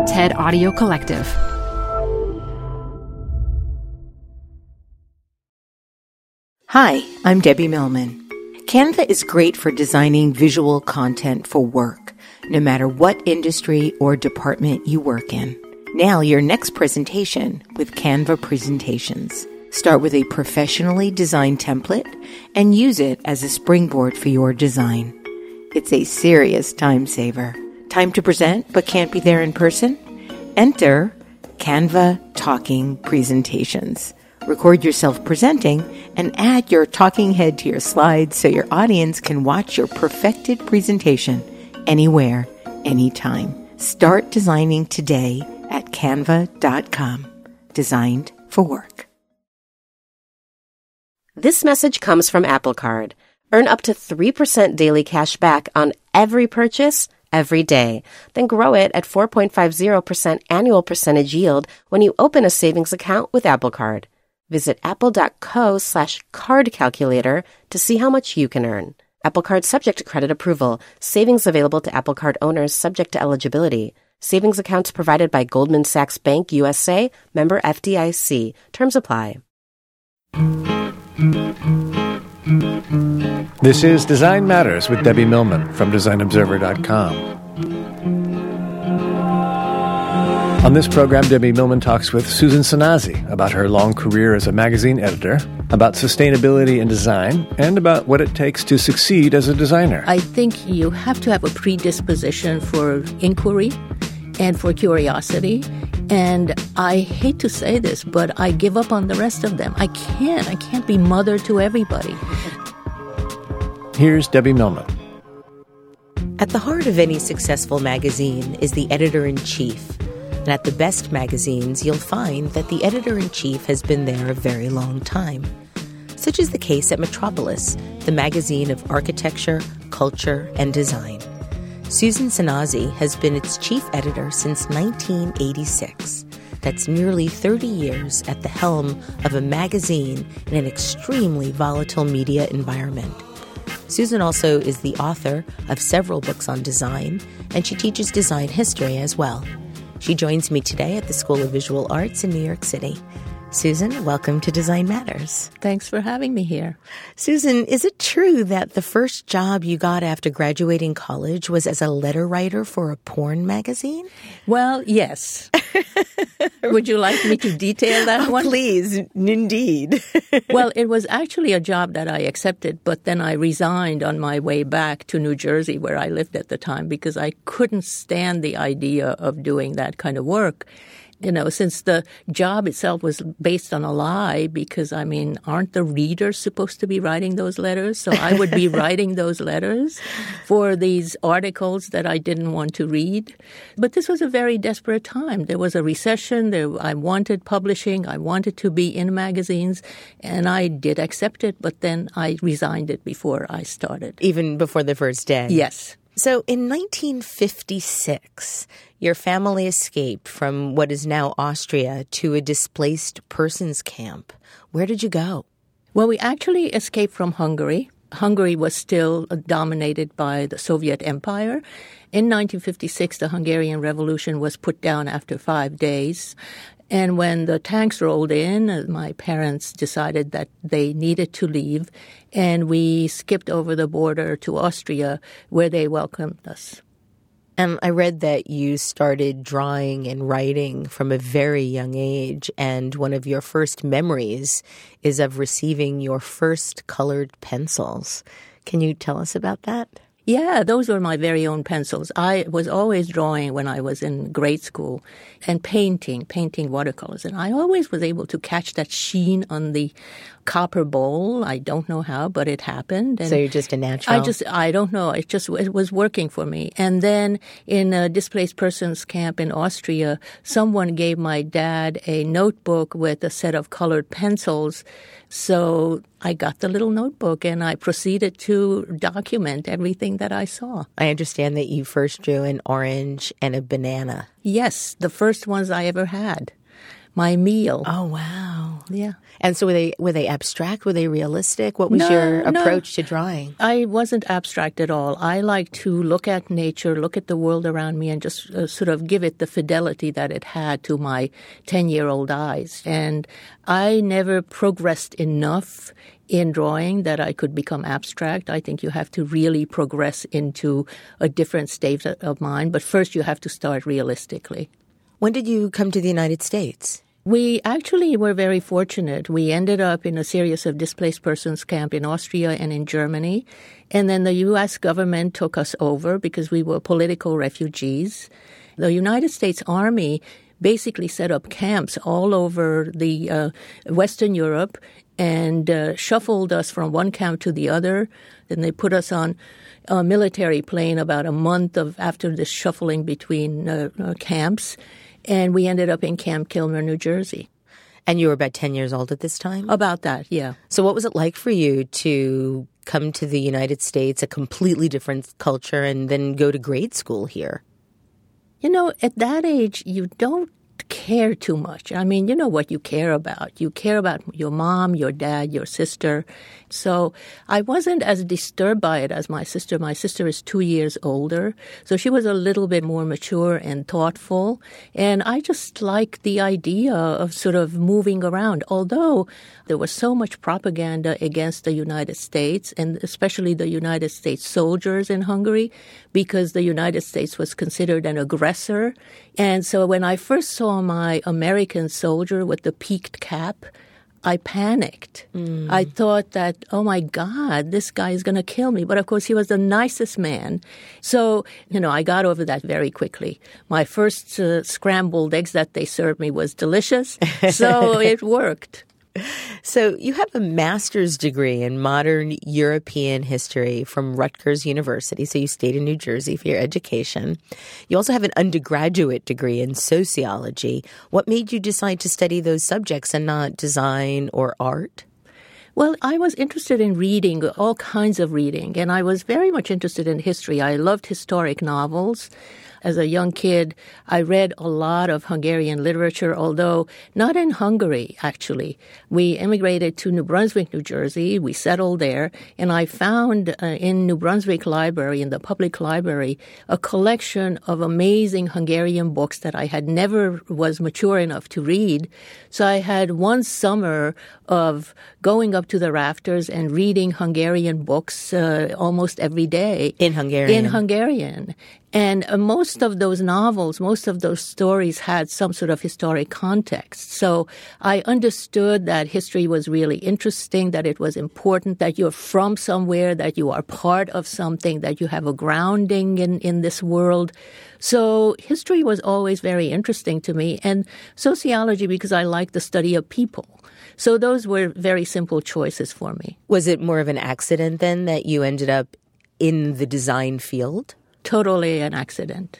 TED Audio Collective. Hi, I'm Debbie Millman. Canva is great for designing visual content for work, no matter what industry or department you work in. Nail your next presentation with Canva Presentations. Start with a professionally designed template and use it as a springboard for your design. It's a serious time saver. Time to present but can't be there in person? Enter Canva Talking Presentations. Record yourself presenting and add your talking head to your slides so your audience can watch your perfected presentation anywhere, anytime. Start designing today at canva.com. Designed for work. This message comes from Apple Card. Earn up to 3% daily cash back on every purchase every day. Then grow it at 4.50% annual percentage yield when you open a savings account with Apple Card. Visit apple.co/card calculator to see how much you can earn. Apple Card subject to credit approval. Savings available to Apple Card owners subject to eligibility. Savings accounts provided by Goldman Sachs Bank USA, member FDIC. Terms apply. This is Design Matters with Debbie Millman from DesignObserver.com. On this program, Debbie Millman talks with Susan Sanazi about her long career as a magazine editor, about sustainability in design, and about what it takes to succeed as a designer. I think you have to have a predisposition for inquiry and for curiosity. And I hate to say this, but I give up on the rest of them. I can't be mother to everybody. Here's Debbie Millman. At the heart of any successful magazine is the editor-in-chief. And at the best magazines, you'll find that the editor-in-chief has been there a very long time. Such is the case at Metropolis, the magazine of architecture, culture, and design. Susan Sanazi has been its chief editor since 1986. That's nearly 30 years at the helm of a magazine in an extremely volatile media environment. Susan also is the author of several books on design, and she teaches design history as well. She joins me today at the School of Visual Arts in New York City. Susan, welcome to Design Matters. Thanks for having me here. Susan, is it true that the first job you got after graduating college was as a letter writer for a porn magazine? Well, yes. Would you like me to detail that one? Please, indeed. Well, it was actually a job that I accepted, but then I resigned on my way back to New Jersey, where I lived at the time, because I couldn't stand the idea of doing that kind of work. You know, since the job itself was based on a lie, because, I mean, aren't the readers supposed to be writing those letters? So I would be writing those letters for these articles that I didn't want to read. But this was a very desperate time. There was a recession. I wanted publishing. I wanted to be in magazines. And I did accept it, but then I resigned it before I started. Even before the first day? Yes. So in 1956, your family escaped from what is now Austria to a displaced persons camp. Where did you go? Well, we actually escaped from Hungary. Hungary was still dominated by the Soviet Empire. In 1956, the Hungarian Revolution was put down after 5 days. And when the tanks rolled in, my parents decided that they needed to leave, and we skipped over the border to Austria, where they welcomed us. And I read that you started drawing and writing from a very young age, and one of your first memories is of receiving your first colored pencils. Can you tell us about that? Yeah, those were my very own pencils. I was always drawing when I was in grade school and painting watercolors. And I always was able to catch that sheen on the copper bowl. I don't know how, but it happened. And so you're just a natural? I don't know. It was working for me. And then in a displaced persons camp in Austria, someone gave my dad a notebook with a set of colored pencils. So I got the little notebook and I proceeded to document everything that I saw. I understand that you first drew an orange and a banana. Yes, the first ones I ever had. My meal. Oh, wow. yeah. And so were they abstract? Were they realistic? What was your approach to drawing? I wasn't abstract at all. I like to look at nature, look at the world around me, and just sort of give it the fidelity that it had to my 10-year-old eyes. And I never progressed enough in drawing that I could become abstract. I think you have to really progress into a different state of mind. But first you have to start realistically. When did you come to the United States? We actually were very fortunate. We ended up in a series of displaced persons camp in Austria and in Germany. And then the U.S. government took us over because we were political refugees. The United States Army basically set up camps all over the Western Europe and shuffled us from one camp to the other. Then they put us on a military plane about a month after this shuffling between camps. And we ended up in Camp Kilmer, New Jersey. And you were about 10 years old at this time? About that, yeah. So what was it like for you to come to the United States, a completely different culture, and then go to grade school here? You know, at that age, you don't care too much. I mean, you know what you care about. You care about your mom, your dad, your sister. So I wasn't as disturbed by it as my sister. My sister is 2 years older, so she was a little bit more mature and thoughtful. And I just liked the idea of sort of moving around, although there was so much propaganda against the United States, and especially the United States soldiers in Hungary, because the United States was considered an aggressor. And so when I first saw my American soldier with the peaked cap, I panicked. I thought that, oh my God, this guy is going to kill me. But of course, he was the nicest man. So, you know, I got over that very quickly. My first scrambled eggs that they served me was delicious. So it worked. So you have a master's degree in modern European history from Rutgers University. So you stayed in New Jersey for your education. You also have an undergraduate degree in sociology. What made you decide to study those subjects and not design or art? Well, I was interested in reading, all kinds of reading, and I was very much interested in history. I loved historic novels. As a young kid, I read a lot of Hungarian literature, although not in Hungary, actually. We immigrated to New Brunswick, New Jersey. We settled there, and I found in New Brunswick Library, in the public library, a collection of amazing Hungarian books that I had never was mature enough to read. So I had one summer of going up to the rafters and reading Hungarian books almost every day. In Hungarian? In Hungarian. And most of those novels, most of those stories had some sort of historic context. So I understood that history was really interesting, that it was important, that you're from somewhere, that you are part of something, that you have a grounding in this world. So history was always very interesting to me, and sociology because I like the study of people. So those were very simple choices for me. Was it more of an accident then that you ended up in the design field? Totally an accident.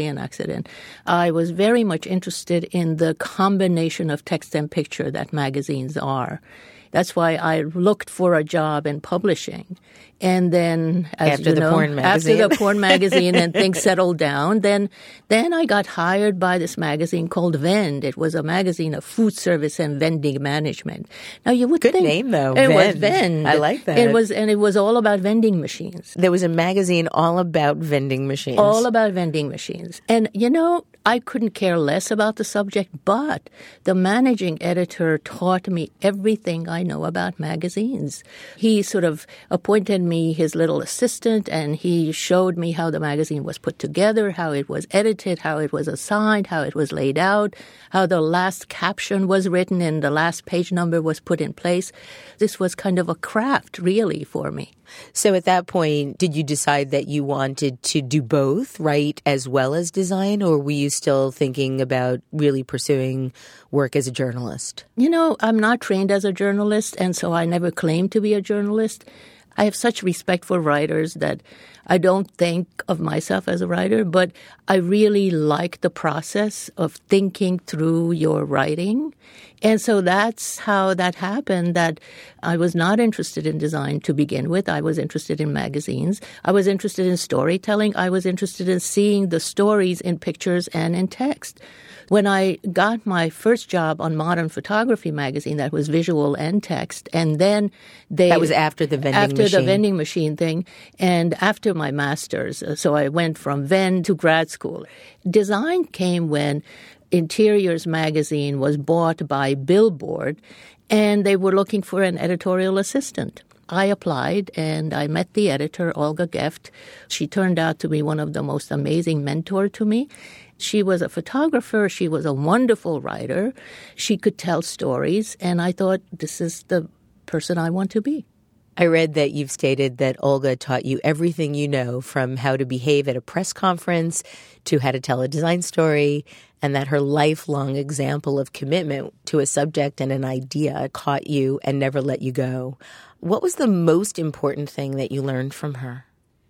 I was very much interested in the combination of text and picture that magazines are. That's why I looked for a job in publishing. And then, after the porn magazine and things settled down, then I got hired by this magazine called Vend. It was a magazine of food service and vending management. Now you would think good name though. It was Vend. I like that. It was all about vending machines. There was a magazine all about vending machines. All about vending machines. And you know, I couldn't care less about the subject, but the managing editor taught me everything I know about magazines. He sort of appointed me his little assistant, and he showed me how the magazine was put together, how it was edited, how it was assigned, how it was laid out, how the last caption was written and the last page number was put in place. This was kind of a craft, really, for me. So at that point, did you decide that you wanted to do both, write as well as design, or were you still thinking about really pursuing work as a journalist? You know, I'm not trained as a journalist, and so I never claimed to be a journalist. I have such respect for writers that I don't think of myself as a writer, but I really like the process of thinking through your writing. And so that's how that happened, that I was not interested in design to begin with. I was interested in magazines. I was interested in storytelling. I was interested in seeing the stories in pictures and in text. When I got my first job on Modern Photography magazine, that was visual and text, and then that was after the vending machine thing, and after my master's. So I went from Venn to grad school. Design came when Interiors magazine was bought by Billboard, and they were looking for an editorial assistant. I applied, and I met the editor, Olga Geft. She turned out to be one of the most amazing mentors to me. She was a photographer. She was a wonderful writer. She could tell stories, and I thought, this is the person I want to be. I read that you've stated that Olga taught you everything you know, from how to behave at a press conference to how to tell a design story, and that her lifelong example of commitment to a subject and an idea caught you and never let you go. What was the most important thing that you learned from her?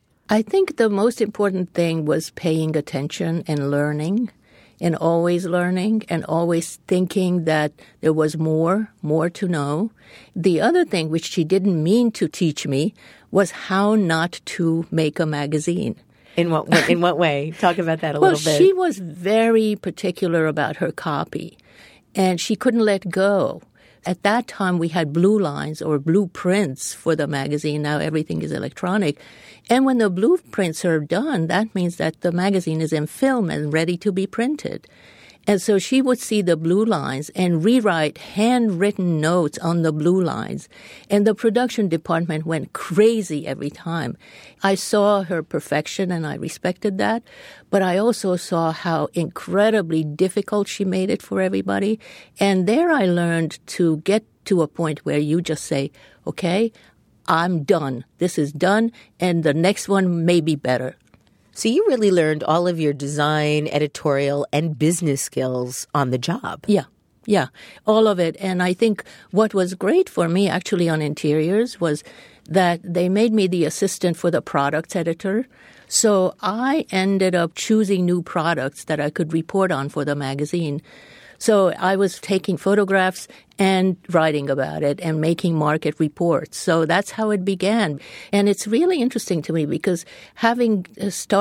I think the most important thing was paying attention and learning, and always learning and always thinking that there was more to know. The other thing, which she didn't mean to teach me, was how not to make a magazine. In what way? Talk about that a little bit. Well, she was very particular about her copy, and she couldn't let go. At that time, we had blue lines or blueprints for the magazine. Now everything is electronic. And when the blueprints are done, that means that the magazine is in film and ready to be printed. And so she would see the blue lines and rewrite handwritten notes on the blue lines. And the production department went crazy every time. I saw her perfection, and I respected that. But I also saw how incredibly difficult she made it for everybody. And there I learned to get to a point where you just say, okay, I'm done. This is done, and the next one may be better. So you really learned all of your design, editorial, and business skills on the job. Yeah, all of it. And I think what was great for me actually on Interiors was that they made me the assistant for the products editor. So I ended up choosing new products that I could report on for the magazine. So I was taking photographs and writing about it and making market reports. So that's how it began. And it's really interesting to me because having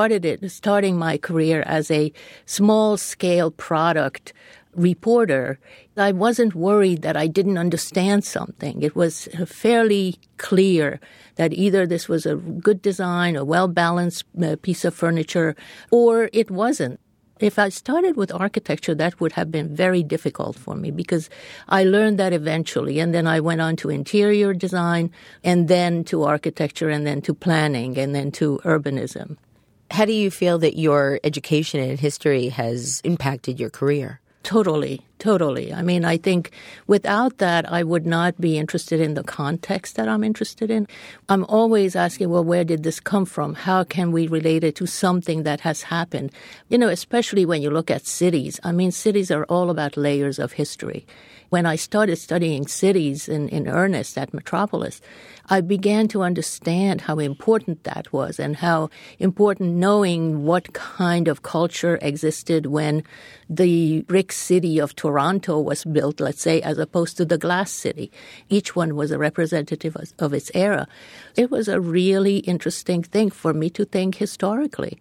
starting my career as a small-scale product reporter, I wasn't worried that I didn't understand something. It was fairly clear that either this was a good design, a well-balanced piece of furniture, or it wasn't. If I started with architecture, that would have been very difficult for me because I learned that eventually. And then I went on to interior design and then to architecture and then to planning and then to urbanism. How do you feel that your education in history has impacted your career? Totally. I mean, I think without that, I would not be interested in the context that I'm interested in. I'm always asking, well, where did this come from? How can we relate it to something that has happened? You know, especially when you look at cities. I mean, cities are all about layers of history. When I started studying cities in earnest at Metropolis, I began to understand how important that was and how important knowing what kind of culture existed when the brick city of Toronto was built, let's say, as opposed to the glass city. Each one was a representative of its era. It was a really interesting thing for me to think historically.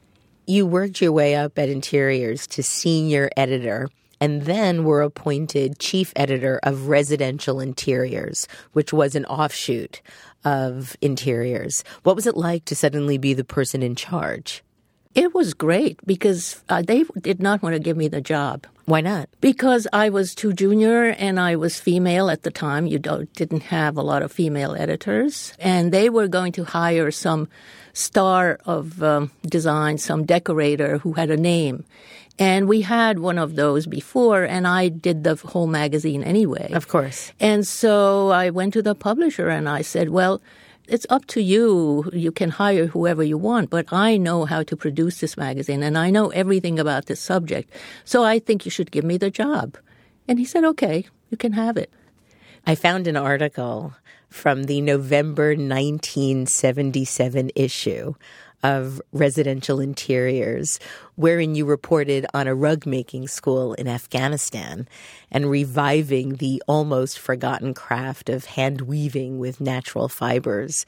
You worked your way up at Interiors to senior editor, and then were appointed chief editor of Residential Interiors, which was an offshoot of Interiors. What was it like to suddenly be the person in charge? It was great because they did not want to give me the job. Why not? Because I was too junior and I was female at the time. You didn't have a lot of female editors. And they were going to hire some star of design, some decorator who had a name. And we had one of those before, and I did the whole magazine anyway. Of course. And so I went to the publisher and I said, well, it's up to you. You can hire whoever you want, but I know how to produce this magazine, and I know everything about this subject. So I think you should give me the job. And he said, okay, you can have it. I found an article from the November 1977 issue of residential interiors, wherein you reported on a rug-making school in Afghanistan and reviving the almost forgotten craft of hand-weaving with natural fibers.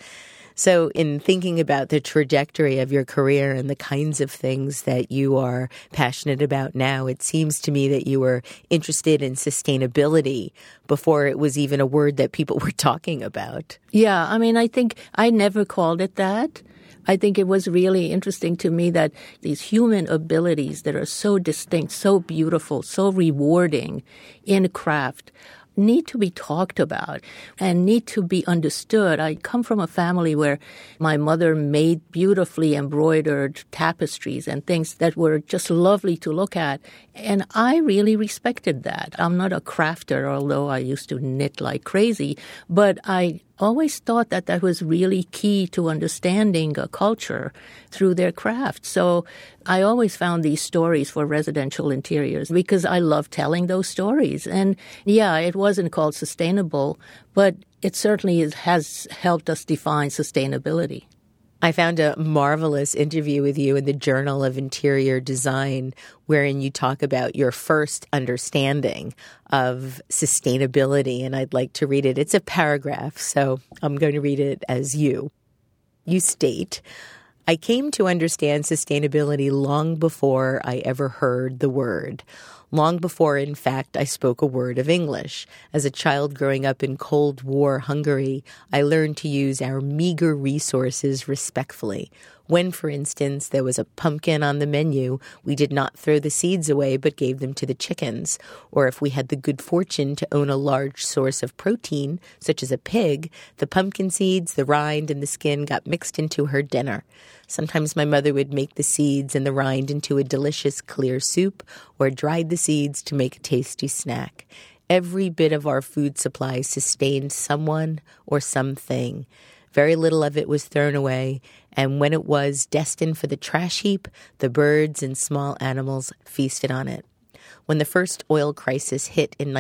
So in thinking about the trajectory of your career and the kinds of things that you are passionate about now, it seems to me that you were interested in sustainability before it was even a word that people were talking about. Yeah, I mean, I think I never called it that. I think it was really interesting to me that these human abilities that are so distinct, so beautiful, so rewarding in craft need to be talked about and need to be understood. I come from a family where my mother made beautifully embroidered tapestries and things that were just lovely to look at. And I really respected that. I'm not a crafter, although I used to knit like crazy, but I always thought that that was really key to understanding a culture through their craft. So I always found these stories for residential interiors because I love telling those stories. And yeah, it wasn't called sustainable, but it certainly has helped us define sustainability. I found a marvelous interview with you in the Journal of Interior Design, wherein you talk about your first understanding of sustainability, and I'd like to read it. It's a paragraph, so I'm going to read it as you. You state, I came to understand sustainability long before I ever heard the word. Long before, in fact, I spoke a word of English. As a child growing up in Cold War Hungary, I learned to use our meager resources respectfully. When, for instance, there was a pumpkin on the menu, we did not throw the seeds away but gave them to the chickens. Or if we had the good fortune to own a large source of protein, such as a pig, the pumpkin seeds, the rind, and the skin got mixed into her dinner. Sometimes my mother would make the seeds and the rind into a delicious clear soup or dried the seeds to make a tasty snack. Every bit of our food supply sustained someone or something. Very little of it was thrown away, and when it was destined for the trash heap, the birds and small animals feasted on it. When the first oil crisis hit in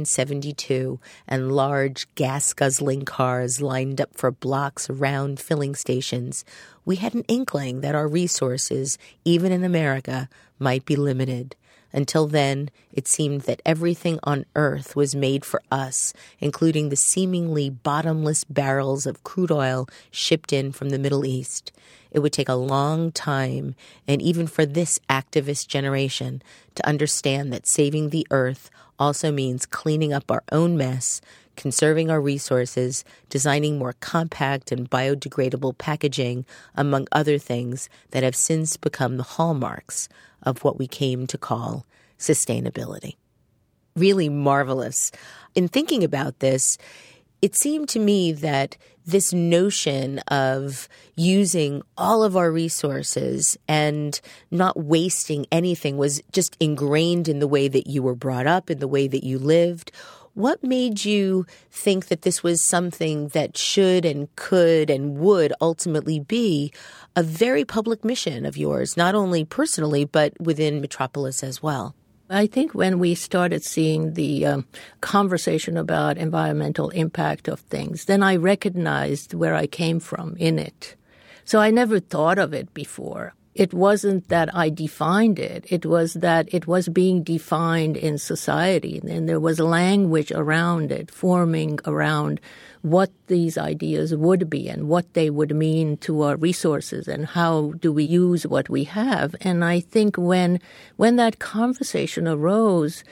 1972 and large gas-guzzling cars lined up for blocks around filling stations, we had an inkling that our resources, even in America, might be limited. Until then, it seemed that everything on Earth was made for us, including the seemingly bottomless barrels of crude oil shipped in from the Middle East. It would take a long time, and even for this activist generation, to understand that saving the Earth also means cleaning up our own mess, conserving our resources, designing more compact and biodegradable packaging, among other things that have since become the hallmarks of what we came to call sustainability. Really marvelous. In thinking about this, it seemed to me that this notion of using all of our resources and not wasting anything was just ingrained in the way that you were brought up, in the way that you lived. What made you think that this was something that should and could and would ultimately be a very public mission of yours, not only personally, but within Metropolis as well? I think when we started seeing the conversation about environmental impact of things, then I recognized where I came from in it. So I never thought of it before. It wasn't that I defined it. It was that it was being defined in society, and there was language around it, forming around what these ideas would be and what they would mean to our resources and how do we use what we have. And I think when that conversation arose,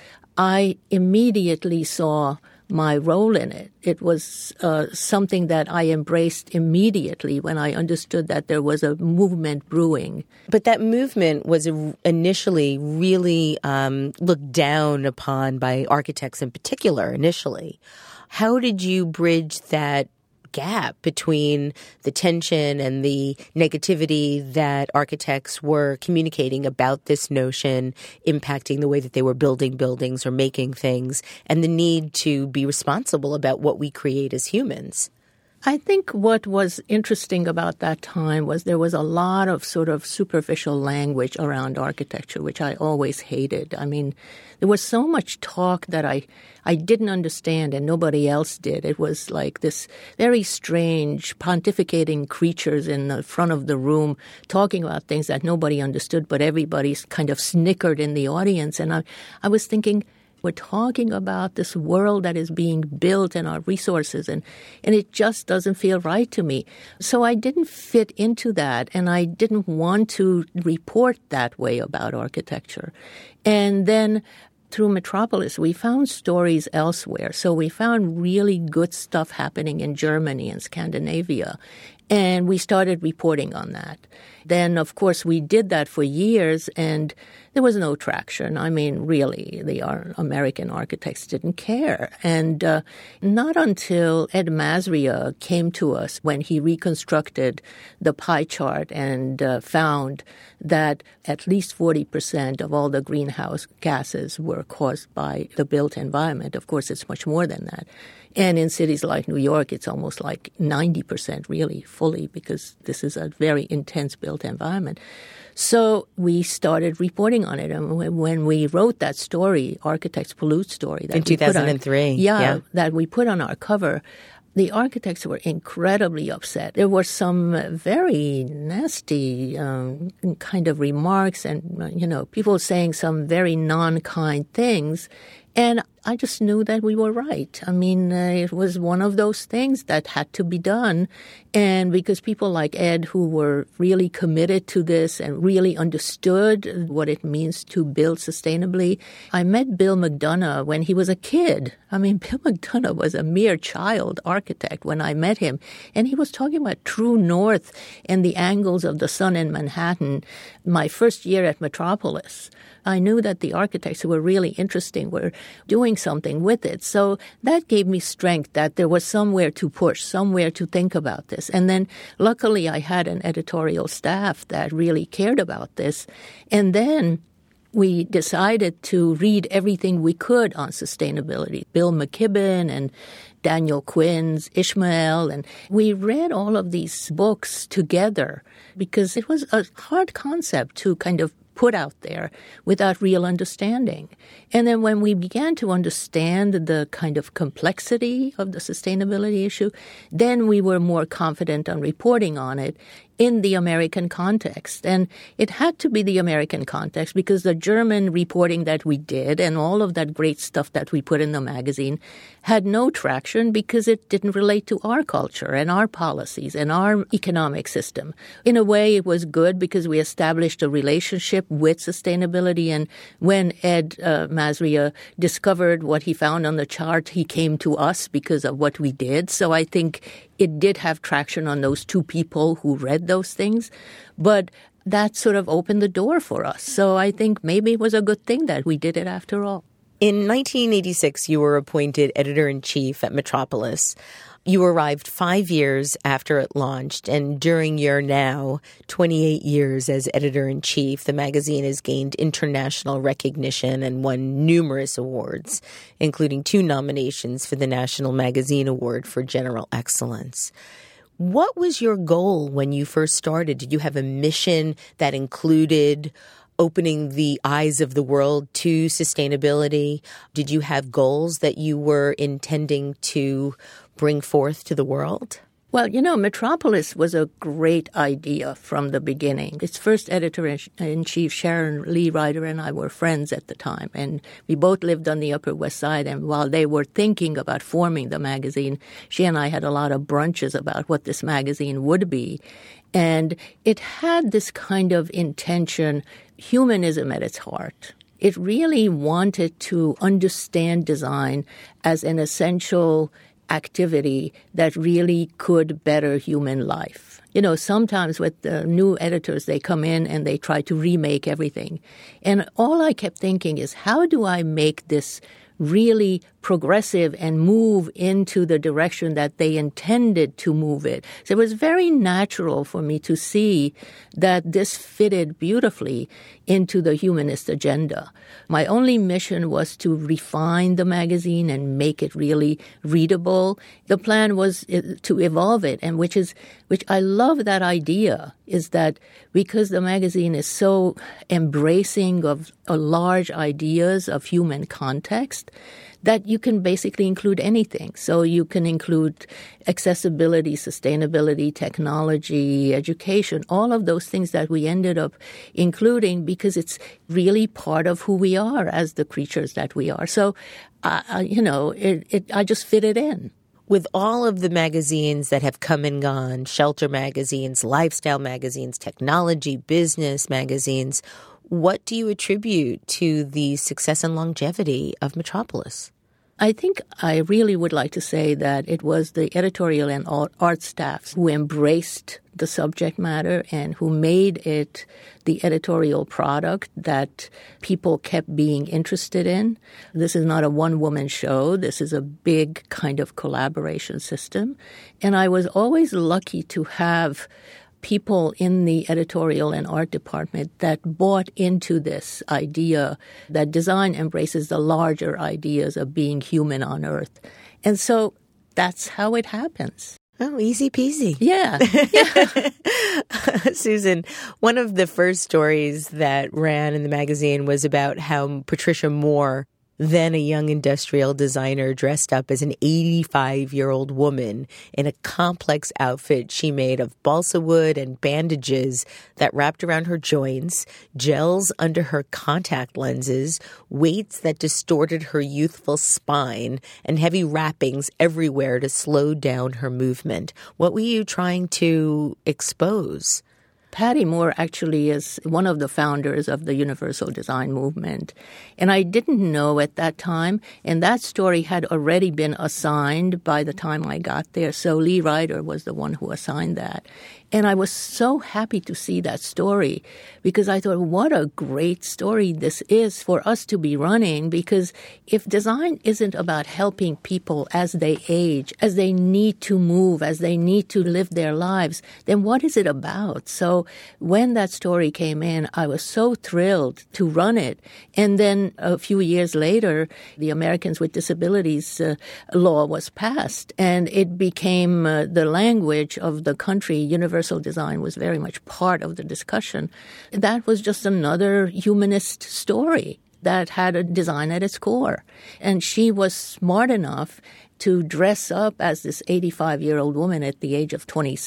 I immediately saw my role in it. It was something that I embraced immediately when I understood that there was a movement brewing. But that movement was initially really looked down upon by architects in particular initially. How did you bridge that gap between the tension and the negativity that architects were communicating about this notion impacting the way that they were building buildings or making things, and the need to be responsible about what we create as humans? I think what was interesting about that time was there was a lot of sort of superficial language around architecture, which I always hated. I mean, there was so much talk that I didn't understand and nobody else did. It was like this very strange pontificating creatures in the front of the room talking about things that nobody understood, but everybody kind of snickered in the audience. And I was thinking, we're talking about this world that is being built and our resources, and it just doesn't feel right to me. So I didn't fit into that, and I didn't want to report that way about architecture. And then through Metropolis, we found stories elsewhere. So we found really good stuff happening in Germany and Scandinavia, and we started reporting on that. Then, of course, we did that for years, and there was no traction. I mean, really, the American architects didn't care. And not until Ed Masria came to us when he reconstructed the pie chart and found that at least 40% of all the greenhouse gases were caused by the built environment. Of course, it's much more than that. And in cities like New York, it's almost like 90% really fully, because this is a very intense built environment. So we started reporting on it. And when we wrote that story, Architects Pollute story, that in 2003, that we put on our cover, the architects were incredibly upset. There were some very nasty kind of remarks and, people saying some very non-kind things. And I just knew that we were right. I mean, it was one of those things that had to be done. And because people like Ed, who were really committed to this and really understood what it means to build sustainably, I met Bill McDonough when he was a kid. I mean, Bill McDonough was a mere child architect when I met him. And he was talking about true north and the angles of the sun in Manhattan my first year at Metropolis. I knew that the architects who were really interesting were doing something with it. So that gave me strength that there was somewhere to push, somewhere to think about this. And then luckily I had an editorial staff that really cared about this. And then we decided to read everything we could on sustainability. Bill McKibben and Daniel Quinn's Ishmael. And we read all of these books together because it was a hard concept to kind of put out there without real understanding. And then when we began to understand the kind of complexity of the sustainability issue, then we were more confident on reporting on it in the American context. And it had to be the American context because the German reporting that we did and all of that great stuff that we put in the magazine had no traction because it didn't relate to our culture and our policies and our economic system. In a way, it was good because we established a relationship with sustainability. And when Ed Masria discovered what he found on the chart, he came to us because of what we did. So I think it did have traction on those two people who read those things, but that sort of opened the door for us. So I think maybe it was a good thing that we did it after all. In 1986, you were appointed editor-in-chief at Metropolis. You arrived 5 years after it launched, and during your now 28 years as editor-in-chief, the magazine has gained international recognition and won numerous awards, including 2 nominations for the National Magazine Award for General Excellence. What was your goal when you first started? Did you have a mission that included opening the eyes of the world to sustainability? Did you have goals that you were intending to bring forth to the world? Well, Metropolis was a great idea from the beginning. Its first editor-in-chief, Sharon Lee Ryder, and I were friends at the time, and we both lived on the Upper West Side. And while they were thinking about forming the magazine, she and I had a lot of brunches about what this magazine would be. And it had this kind of intention, humanism at its heart. It really wanted to understand design as an essential activity that really could better human life. Sometimes with the new editors, they come in and they try to remake everything. And all I kept thinking is, how do I make this really progressive and move into the direction that they intended to move it. So it was very natural for me to see that this fitted beautifully into the humanist agenda. My only mission was to refine the magazine and make it really readable. The plan was to evolve it, and which I love that idea, is that because the magazine is so embracing of large ideas of human context, that you can basically include anything. So you can include accessibility, sustainability, technology, education, all of those things that we ended up including because it's really part of who we are as the creatures that we are. So, I just fit it in. With all of the magazines that have come and gone, shelter magazines, lifestyle magazines, technology, business magazines, what do you attribute to the success and longevity of Metropolis? I think I really would like to say that it was the editorial and art staffs who embraced the subject matter and who made it the editorial product that people kept being interested in. This is not a one-woman show. This is a big kind of collaboration system. And I was always lucky to have people in the editorial and art department that bought into this idea that design embraces the larger ideas of being human on Earth. And so that's how it happens. Oh, easy peasy. Yeah. Susan, one of the first stories that ran in the magazine was about how Patricia Moore, then a young industrial designer, dressed up as an 85-year-old woman in a complex outfit she made of balsa wood and bandages that wrapped around her joints, gels under her contact lenses, weights that distorted her youthful spine, and heavy wrappings everywhere to slow down her movement. What were you trying to expose? Patty Moore actually is one of the founders of the Universal Design Movement. And I didn't know at that time, and that story had already been assigned by the time I got there. So Lee Ryder was the one who assigned that. And I was so happy to see that story because I thought, what a great story this is for us to be running, because if design isn't about helping people as they age, as they need to move, as they need to live their lives, then what is it about? So when that story came in, I was so thrilled to run it. And then a few years later, the Americans with Disabilities law was passed, and it became the language of the country. Universal design was very much part of the discussion. That was just another humanist story that had a design at its core. And she was smart enough to dress up as this 85-year-old woman at the age of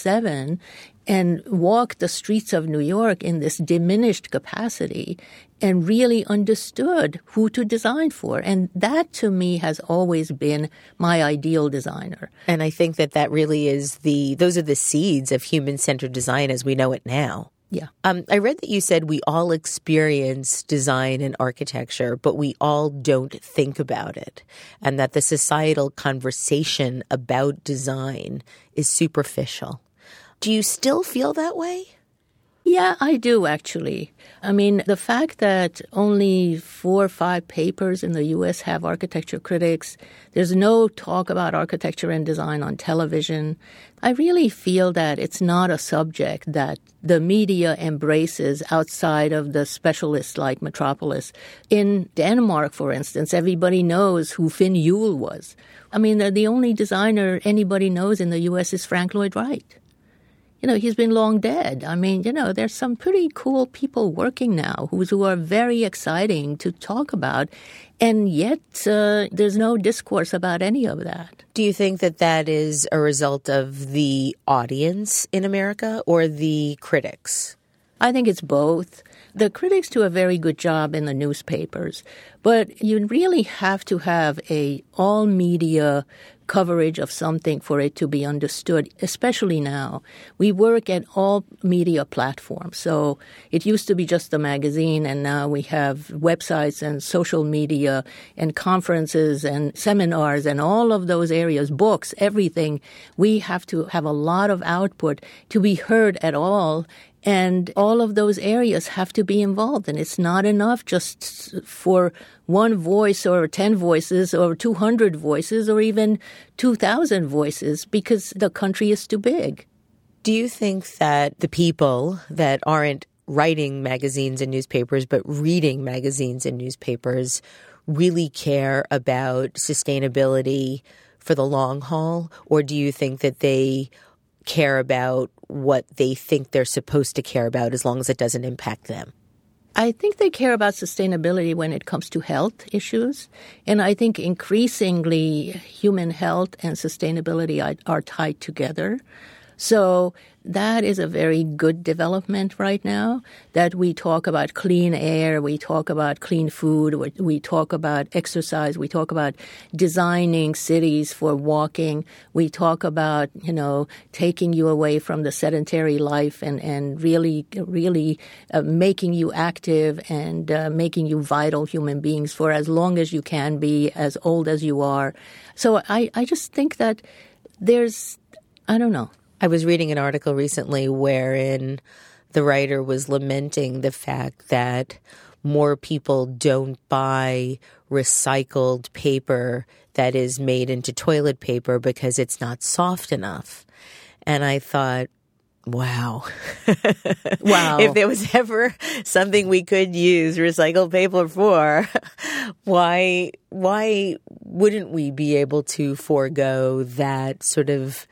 27 and walk the streets of New York in this diminished capacity and really understood who to design for. And that, to me, has always been my ideal designer. And I think that really is those are the seeds of human-centered design as we know it now. Yeah. I read that you said we all experience design and architecture, but we all don't think about it, and that the societal conversation about design is superficial. Do you still feel that way? Yeah, I do, actually. I mean, the fact that only 4 or 5 papers in the U.S. have architecture critics, there's no talk about architecture and design on television. I really feel that it's not a subject that the media embraces outside of the specialists like Metropolis. In Denmark, for instance, everybody knows who Finn Juhl was. I mean, the only designer anybody knows in the U.S. is Frank Lloyd Wright. You know, he's been long dead. I mean, you know, there's some pretty cool people working now who are very exciting to talk about, and yet there's no discourse about any of that. Do you think that is a result of the audience in America or the critics? I think it's both. The critics do a very good job in the newspapers, but you really have to have a all-media coverage of something for it to be understood, especially now. We work at all media platforms. So it used to be just the magazine, and now we have websites and social media and conferences and seminars and all of those areas, books, everything. We have to have a lot of output to be heard at all. And all of those areas have to be involved. And it's not enough just for one voice or 10 voices or 200 voices or even 2,000 voices because the country is too big. Do you think that the people that aren't writing magazines and newspapers but reading magazines and newspapers really care about sustainability for the long haul? Or do you think that they care about what they think they're supposed to care about as long as it doesn't impact them? I think they care about sustainability when it comes to health issues. And I think increasingly human health and sustainability are tied together. So that is a very good development right now, that we talk about clean air, we talk about clean food, we talk about exercise, we talk about designing cities for walking, we talk about, taking you away from the sedentary life and really making you active and making you vital human beings for as long as you can be, as old as you are. So I just think that I don't know. I was reading an article recently wherein the writer was lamenting the fact that more people don't buy recycled paper that is made into toilet paper because it's not soft enough. And I thought, wow. Wow. If there was ever something we could use recycled paper for, why wouldn't we be able to forego that sort of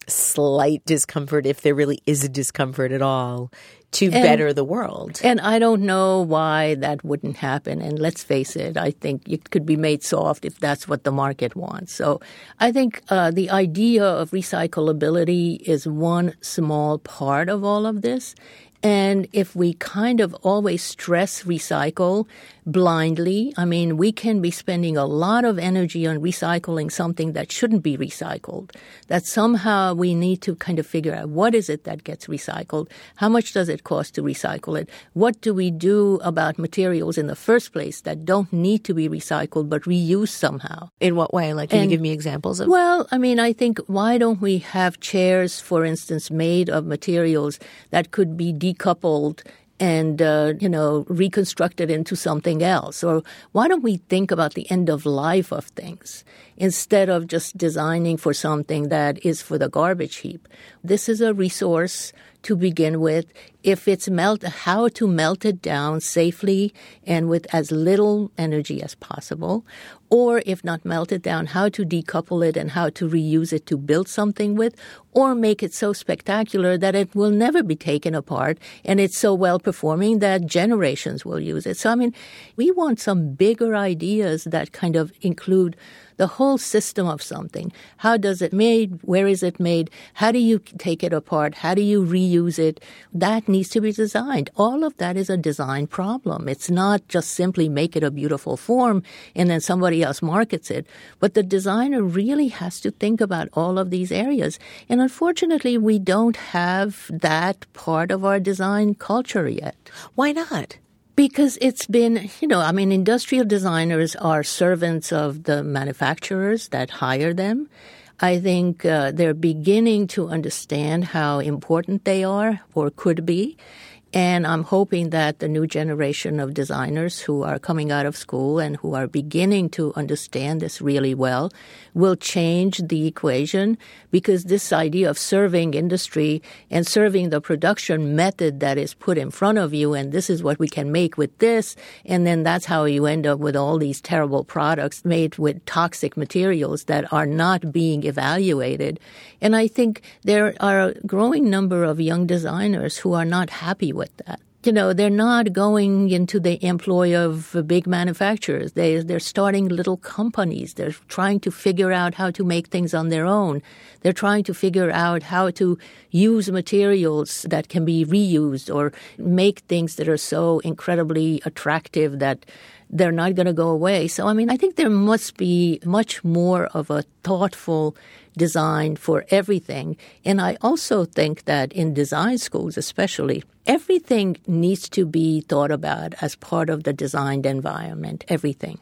slight discomfort, if there really is a discomfort at all, to better the world? And I don't know why that wouldn't happen. And let's face it, I think it could be made soft if that's what the market wants. So I think the idea of recyclability is one small part of all of this. And if we kind of always stress recycle blindly, I mean, we can be spending a lot of energy on recycling something that shouldn't be recycled, that somehow we need to kind of figure out what is it that gets recycled, how much does it cost to recycle it, what do we do about materials in the first place that don't need to be recycled but reused somehow. In what way? Can you give me examples of? Well, I mean, I think why don't we have chairs, for instance, made of materials that could be decoupled and, reconstructed into something else? Or why don't we think about the end of life of things instead of just designing for something that is for the garbage heap? This is a resource to begin with. If it's how to melt it down safely and with as little energy as possible, or if not melt it down, how to decouple it and how to reuse it to build something with, or make it so spectacular that it will never be taken apart and it's so well performing that generations will use it. So, I mean, we want some bigger ideas that kind of include the whole system of something. How does it made? Where is it made? How do you take it apart? How do you reuse it? That needs to be designed. All of that is a design problem. It's not just simply make it a beautiful form and then somebody else markets it. But the designer really has to think about all of these areas. And unfortunately, we don't have that part of our design culture yet. Why not? Because it's been, industrial designers are servants of the manufacturers that hire them. I think they're beginning to understand how important they are or could be. And I'm hoping that the new generation of designers who are coming out of school and who are beginning to understand this really well will change the equation, because this idea of serving industry and serving the production method that is put in front of you, and this is what we can make with this, and then that's how you end up with all these terrible products made with toxic materials that are not being evaluated. And I think there are a growing number of young designers who are not happy with that. They're not going into the employ of big manufacturers. They're starting little companies. They're trying to figure out how to make things on their own. They're trying to figure out how to use materials that can be reused or make things that are so incredibly attractive that they're not going to go away. So, I think there must be much more of a thoughtful design for everything. And I also think that in design schools especially, everything needs to be thought about as part of the designed environment, everything.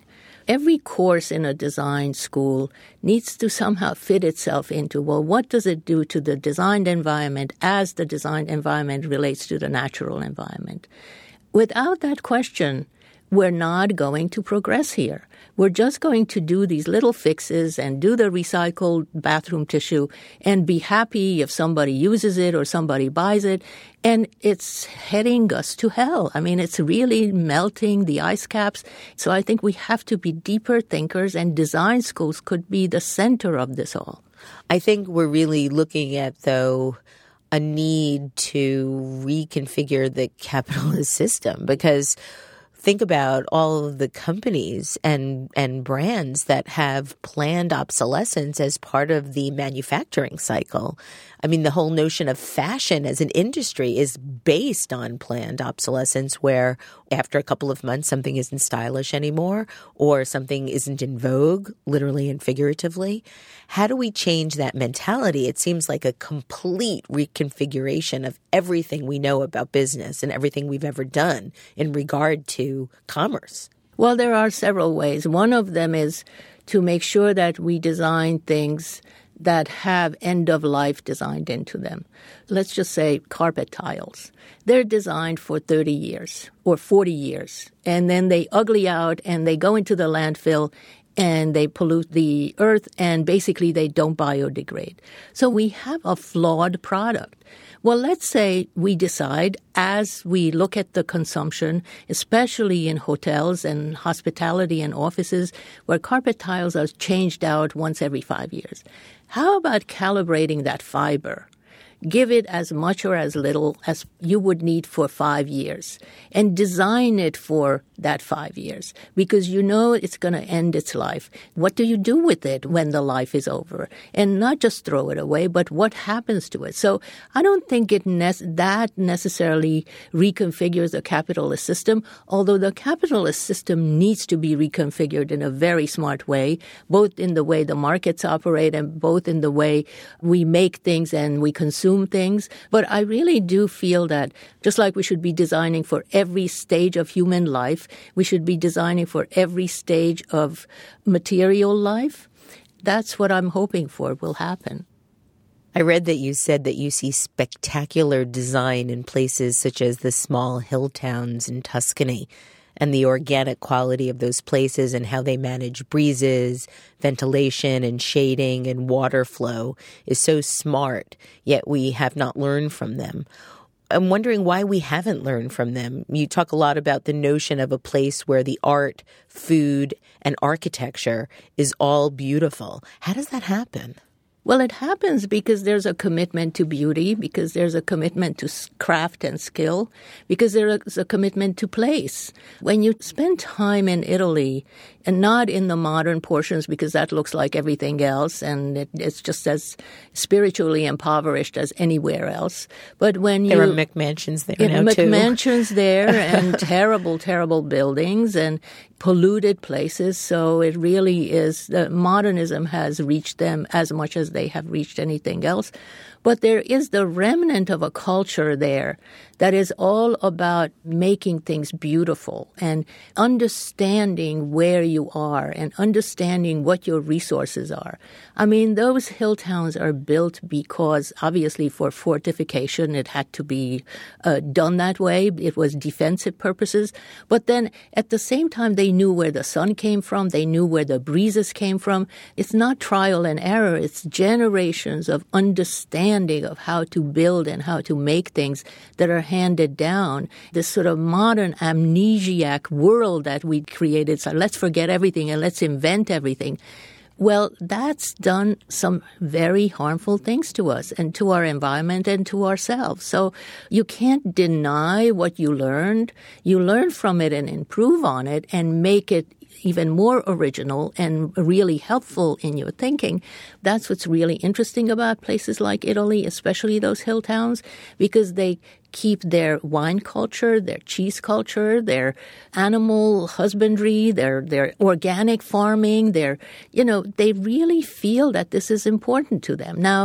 every course in a design school needs to somehow fit itself into, well, what does it do to the designed environment as the designed environment relates to the natural environment? Without that question, we're not going to progress here. We're just going to do these little fixes and do the recycled bathroom tissue and be happy if somebody uses it or somebody buys it. And it's heading us to hell. I mean, it's really melting the ice caps. So I think we have to be deeper thinkers, and design schools could be the center of this all. I think we're really looking at, though, a need to reconfigure the capitalist system, because think about all of the companies and brands that have planned obsolescence as part of the manufacturing cycle. I mean, the whole notion of fashion as an industry is based on planned obsolescence, where after a couple of months something isn't stylish anymore or something isn't in vogue, literally and figuratively. How do we change that mentality? It seems like a complete reconfiguration of everything we know about business and everything we've ever done in regard to commerce. Well, there are several ways. One of them is to make sure that we design things that have end-of-life designed into them. Let's just say carpet tiles. They're designed for 30 years or 40 years, and then they ugly out and they go into the landfill and they pollute the earth, and basically they don't biodegrade. So we have a flawed product. Well, let's say we decide, as we look at the consumption, especially in hotels and hospitality and offices, where carpet tiles are changed out once every 5 years. How about calibrating that fiber? Give it as much or as little as you would need for 5 years, and design it for that 5 years, because you know it's going to end its life. What do you do with it when the life is over? And not just throw it away, but what happens to it? So I don't think that necessarily reconfigures the capitalist system, although the capitalist system needs to be reconfigured in a very smart way, both in the way the markets operate and both in the way we make things and we consume things. But I really do feel that just like we should be designing for every stage of human life, we should be designing for every stage of material life. That's what I'm hoping for will happen. I read that you said that you see spectacular design in places such as the small hill towns in Tuscany, and the organic quality of those places and how they manage breezes, ventilation and shading and water flow is so smart, yet we have not learned from them. I'm wondering why we haven't learned from them. You talk a lot about the notion of a place where the art, food, and architecture is all beautiful. How does that happen? Well, it happens because there's a commitment to beauty, because there's a commitment to craft and skill, because there's a commitment to place. When you spend time in Italy, and not in the modern portions because that looks like everything else and it's just as spiritually impoverished as anywhere else. But when there are McMansions there now too. McMansions there and terrible, terrible buildings and polluted places. So it really is, modernism has reached them as much as they have reached anything else. But there is the remnant of a culture there that is all about making things beautiful and understanding where you are and understanding what your resources are. I mean, those hill towns are built because, obviously, for fortification, it had to be done that way. It was defensive purposes. But then, at the same time, they knew where the sun came from. They knew where the breezes came from. It's not trial and error. It's generations of understanding of how to build and how to make things that are handed down. This sort of modern amnesiac world that we created. So let's forget everything and let's invent everything. Well, that's done some very harmful things to us and to our environment and to ourselves. So you can't deny what you learned. You learn from it and improve on it and make it even more original and really helpful in your thinking. That's what's really interesting about places like Italy, especially those hill towns, because they keep their wine culture, their cheese culture, their animal husbandry, their organic farming, they really feel that this is important to them. Now,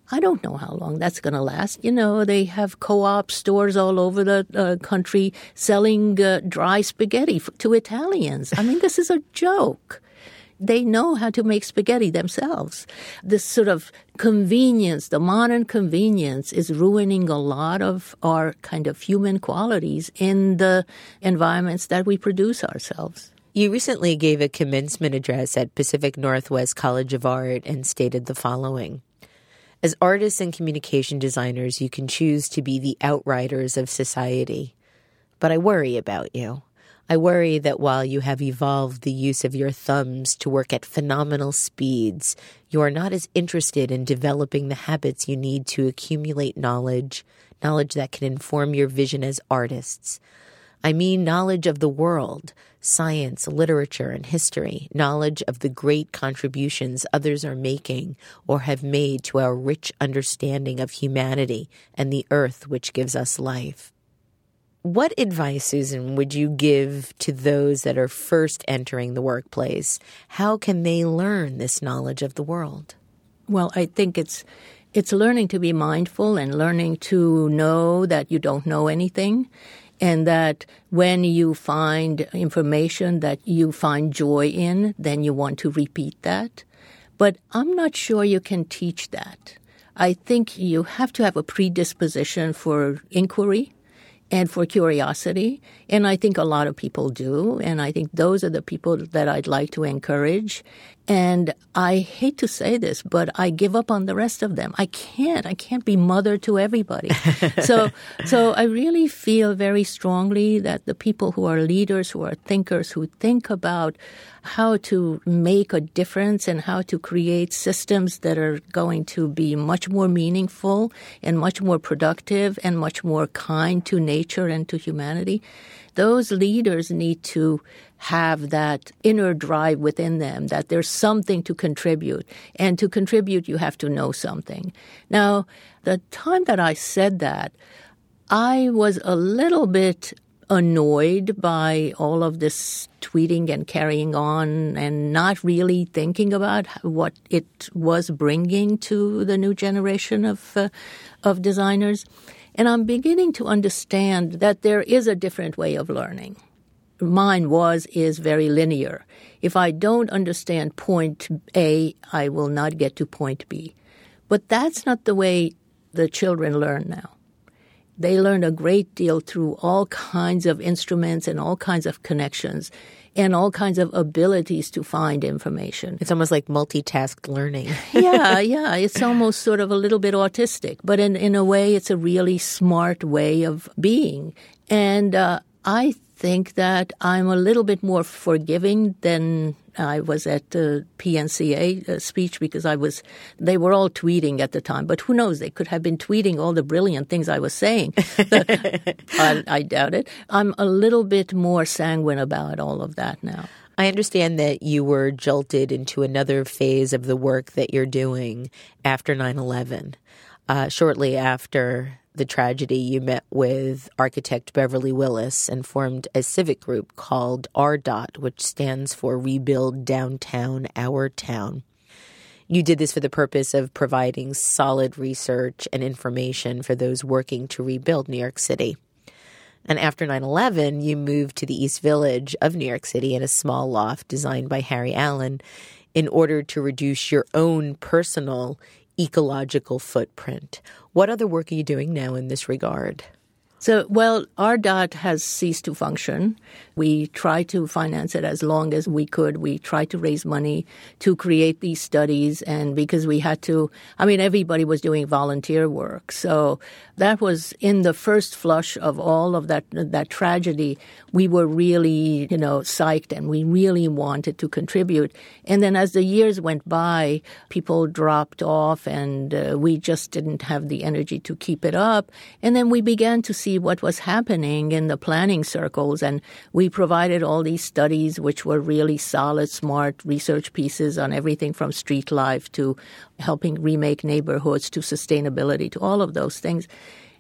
I don't know how long that's going to last. You know, they have co-op stores all over the country selling dry spaghetti to Italians. I mean, this is a joke. They know how to make spaghetti themselves. This sort of convenience, the modern convenience, is ruining a lot of our kind of human qualities in the environments that we produce ourselves. You recently gave a commencement address at Pacific Northwest College of Art and stated the following. As artists and communication designers, you can choose to be the outriders of society. But I worry about you. I worry that while you have evolved the use of your thumbs to work at phenomenal speeds, you are not as interested in developing the habits you need to accumulate knowledge that can inform your vision as artists. I mean knowledge of the world, science, literature, and history, knowledge of the great contributions others are making or have made to our rich understanding of humanity and the earth which gives us life. What advice, Susan, would you give to those that are first entering the workplace? How can they learn this knowledge of the world? Well, I think it's learning to be mindful and learning to know that you don't know anything, and that when you find information that you find joy in, then you want to repeat that. But I'm not sure you can teach that. I think you have to have a predisposition for inquiry and for curiosity, and I think a lot of people do, and I think those are the people that I'd like to encourage. And I hate to say this, but I give up on the rest of them. I can't be mother to everybody. So I really feel very strongly that the people who are leaders, who are thinkers, who think about how to make a difference and how to create systems that are going to be much more meaningful and much more productive and much more kind to nature and to humanity, those leaders need to have that inner drive within them, that there's something to contribute. And to contribute, you have to know something. Now, the time that I said that, I was a little bit annoyed by all of this tweeting and carrying on and not really thinking about what it was bringing to the new generation of designers. And I'm beginning to understand that there is a different way of learning. Mine is very linear. If I don't understand point A, I will not get to point B. But that's not the way the children learn now. They learn a great deal through all kinds of instruments and all kinds of connections and all kinds of abilities to find information. It's almost like multitask learning. Yeah. It's almost sort of a little bit autistic. But in a way, it's a really smart way of being. And I think that I'm a little bit more forgiving than I was at the PNCA speech because they were all tweeting at the time. But who knows? They could have been tweeting all the brilliant things I was saying. I doubt it. I'm a little bit more sanguine about all of that now. I understand that you were jolted into another phase of the work that you're doing after 9/11. Shortly after the tragedy, you met with architect Beverly Willis and formed a civic group called RDOT, which stands for Rebuild Downtown Our Town. You did this for the purpose of providing solid research and information for those working to rebuild New York City. And after 9/11, you moved to the East Village of New York City in a small loft designed by Harry Allen in order to reduce your own personal ecological footprint. What other work are you doing now in this regard? So, well, RDOT has ceased to function. We tried to finance it as long as we could. We tried to raise money to create these studies, and because we had to, everybody was doing volunteer work. So that was in the first flush of all of that tragedy. We were really, psyched, and we really wanted to contribute. And then as the years went by, people dropped off, and we just didn't have the energy to keep it up. And then we began to see what was happening in the planning circles, and we provided all these studies which were really solid, smart research pieces on everything from street life to helping remake neighborhoods to sustainability to all of those things.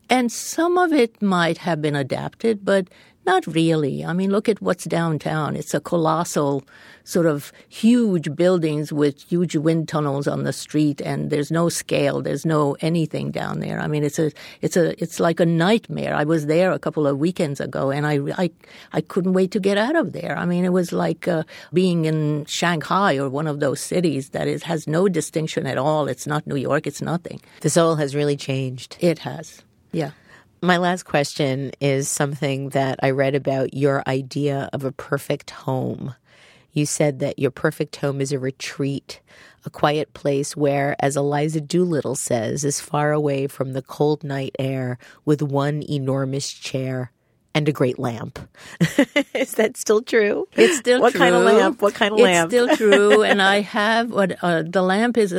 And some of it might have been adapted, but not really. I mean, look at what's downtown. It's a colossal sort of huge buildings with huge wind tunnels on the street, and there's no scale. There's no anything down there. I mean, it's like a nightmare. I was there a couple of weekends ago, and I couldn't wait to get out of there. I mean, it was like being in Shanghai or one of those cities that has no distinction at all. It's not New York. It's nothing. The Seoul has really changed. It has. Yeah. My last question is something that I read about your idea of a perfect home. You said that your perfect home is a retreat, a quiet place where, as Eliza Doolittle says, is far away from the cold night air with one enormous chair and a great lamp. Is that still true? It's still true. What kind of lamp? It's still true. And I have the lamp is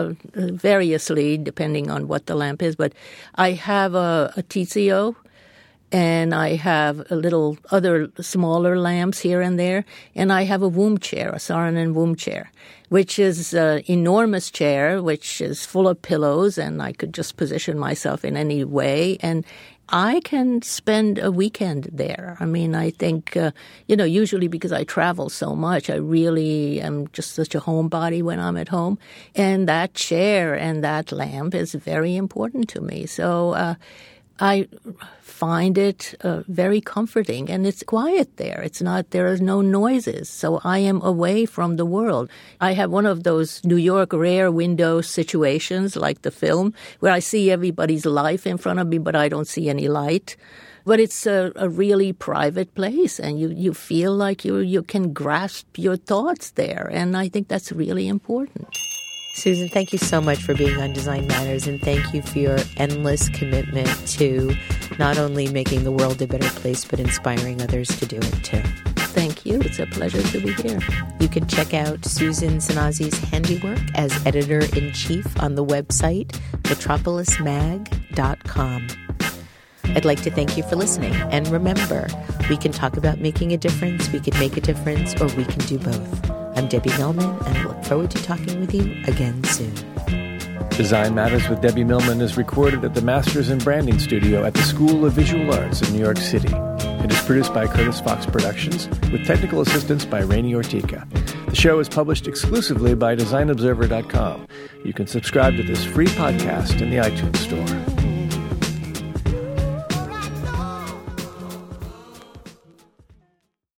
variously depending on what the lamp is, but I have a TCO, and I have a little other smaller lamps here and there, and I have a womb chair, a Saarinen womb chair, which is an enormous chair, which is full of pillows, and I could just position myself in any way, and I can spend a weekend there. I mean, I think, usually because I travel so much, I really am just such a homebody when I'm at home. And that chair and that lamp is very important to me. So I find it very comforting, and it's quiet there. There are no noises, so I am away from the world. I have one of those New York Rare Window situations, like the film, where I see everybody's life in front of me, but I don't see any light. But it's a really private place, and you feel like you can grasp your thoughts there, and I think that's really important. Susan, thank you so much for being on Design Matters, and thank you for your endless commitment to not only making the world a better place, but inspiring others to do it too. Thank you. It's a pleasure to be here. You can check out Susan Sanazi's handiwork as editor-in-chief on the website metropolismag.com. I'd like to thank you for listening. And remember, we can talk about making a difference, we can make a difference, or we can do both. I'm Debbie Millman, and I look forward to talking with you again soon. Design Matters with Debbie Millman is recorded at the Masters in Branding Studio at the School of Visual Arts in New York City. It is produced by Curtis Fox Productions with technical assistance by Rainey Ortica. The show is published exclusively by DesignObserver.com. You can subscribe to this free podcast in the iTunes Store.